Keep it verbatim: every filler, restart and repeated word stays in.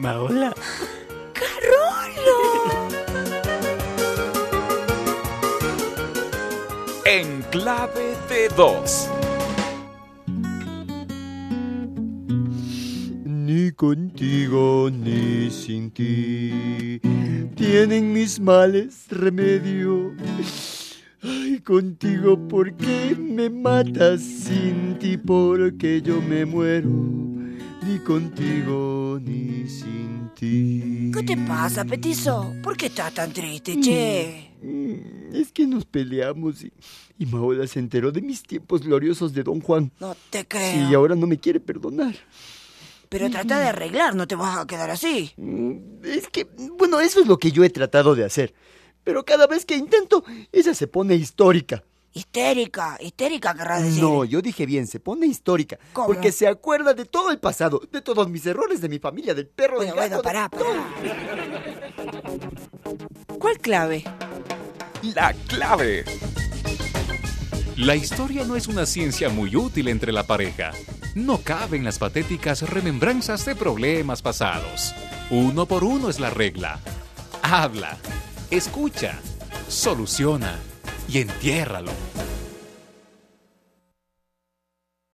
Maola. ¡Carolo! En clave de dos. Ni contigo ni sin ti tienen mis males remedio. Ay, contigo, ¿por qué me matas? Sin ti, porque yo me muero. Ni contigo ni sin ti. ¿Qué te pasa, petizo? ¿Por qué estás tan triste, che? Mm, Es que nos peleamos y, y Maola se enteró de mis tiempos gloriosos de Don Juan. No te creo. Y ahora no me quiere perdonar. Pero trata de arreglar, no te vas a quedar así. Mm, Es que, bueno, eso es lo que yo he tratado de hacer. Pero cada vez que intento, ella se pone histórica. Histérica, histérica querrás decir. No, yo dije bien, se pone histórica. ¿Cómo? Porque se acuerda de todo el pasado, de todos mis errores, de mi familia, del perro, Bueno, del gato, bueno, pará, de todo. pará. ¿Cuál clave? La clave. La historia no es una ciencia muy útil entre la pareja. No caben las patéticas remembranzas de problemas pasados. Uno por uno es la regla. Habla, escucha, soluciona y entiérralo.